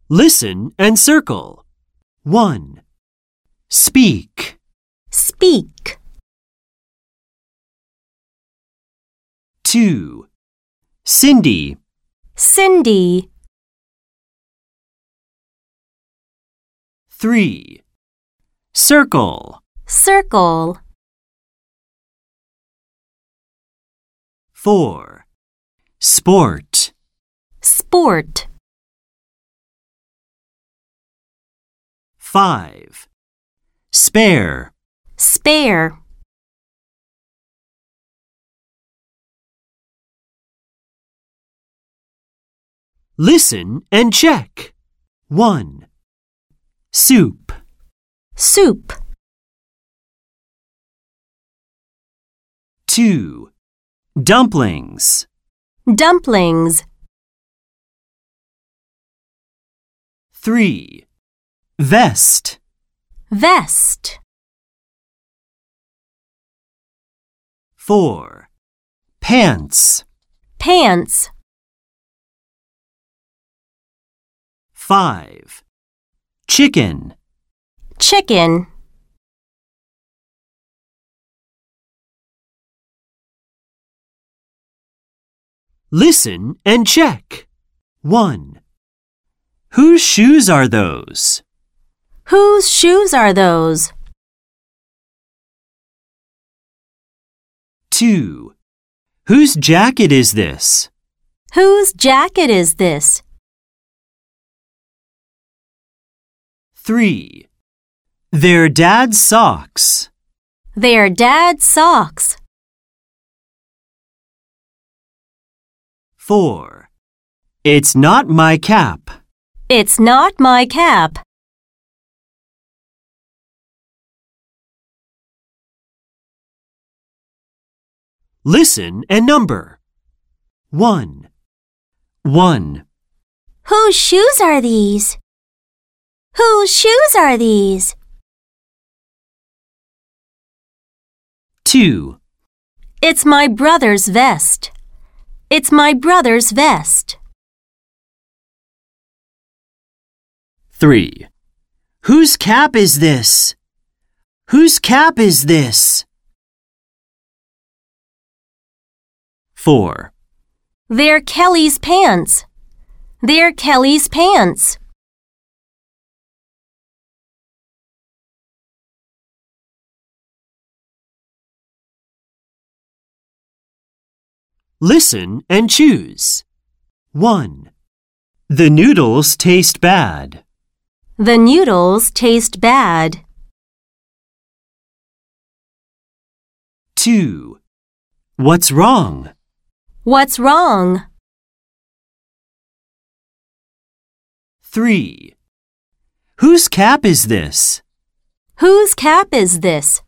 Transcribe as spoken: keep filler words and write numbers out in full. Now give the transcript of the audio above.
Listen and circle. one. Speak. Speak. two. Cindy. Cindy. three. Circle. Circle. four. Sport. Sport. five. Spare. Spare. Listen and check. one. Soup. Soup. two. Dumplings. Dumplings. three. Vest. Vest. four. Pants. Pants. five. Chicken. Chicken. Listen and check. one. Whose shoes are those? Whose shoes are those? two. Whose jacket is this? Whose jacket is this? three. Their dad's socks. Their dad's socks. four. It's not my cap. It's not my cap. Listen and number. one. one. Whose shoes are these? Whose shoes are these? two. It's my brother's vest. It's my brother's vest. three. Whose cap is this? Whose cap is this? four. They're Kelly's pants. They're Kelly's pants. Listen and choose. one. The noodles taste bad. The noodles taste bad. two. What's wrong? What's wrong? three. Whose cap is this? Whose cap is this?